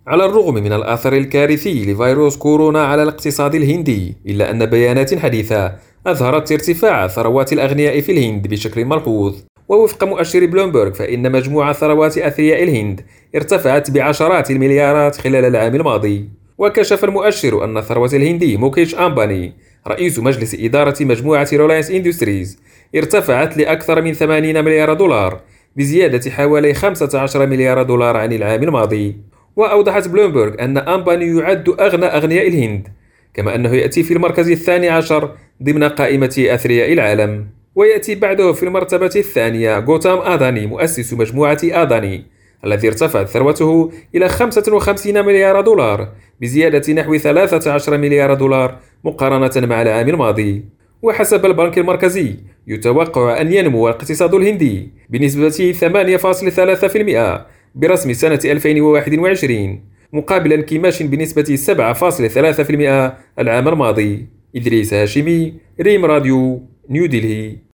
على الرغم من الأثر الكارثي لفيروس كورونا على الاقتصاد الهندي، إلا أن بيانات حديثة أظهرت ارتفاع ثروات الأغنياء في الهند بشكل ملحوظ. ووفق مؤشر بلومبرغ، فإن مجموع ثروات أثرياء الهند ارتفعت بعشرات المليارات خلال العام الماضي. وكشف المؤشر أن ثروة الهندي موكيش أمباني، رئيس مجلس إدارة مجموعة ريلاينس إندستريز، ارتفعت لأكثر من 80 مليار دولار، بزيادة حوالي 15 مليار دولار عن العام الماضي. وأوضحت بلومبرغ أن أمباني يعد أغنى أغنياء الهند، كما أنه يأتي في المركز الثاني عشر ضمن قائمة أثرياء العالم. ويأتي بعده في المرتبة الثانية غوتام آداني، مؤسس مجموعة آداني، الذي ارتفعت ثروته إلى 55 مليار دولار، بزيادة نحو 13 مليار دولار مقارنة مع العام الماضي. وحسب البنك المركزي، يتوقع أن ينمو الاقتصاد الهندي بنسبة 8.3% برسم سنة 2021، مقابل انكماش بنسبة 7.3% العام الماضي. إدريس هاشمي، ريم راديو، نيو دلهي.